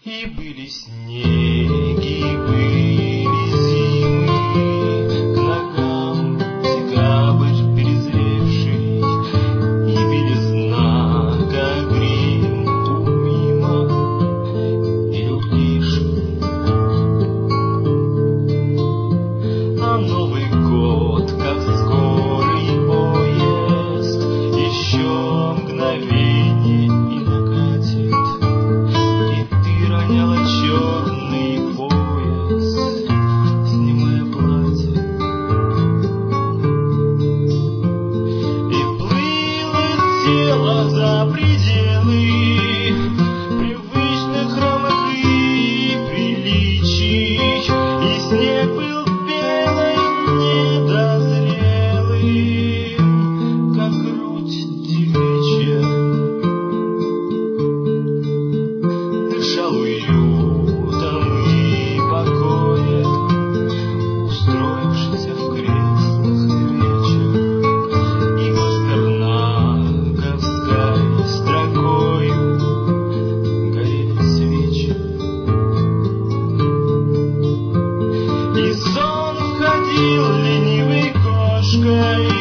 И были снеги, были зимы, к ногам декабрь перезревший, и белизна, как грим, мимо и лишь. А Новый год, как скорый поезд, еще мгновение и накатит, и ты роняла черный пояс, снимая платье, и плыло тело за пределы привычных рамок и приличий, и снег был белый, недозрелый, как грудь девичья. Дышал уютом и покоем, устроившийся в креслах вечер, и пастернаковской строкою горели свечи. И сон ходил ленивой кошкой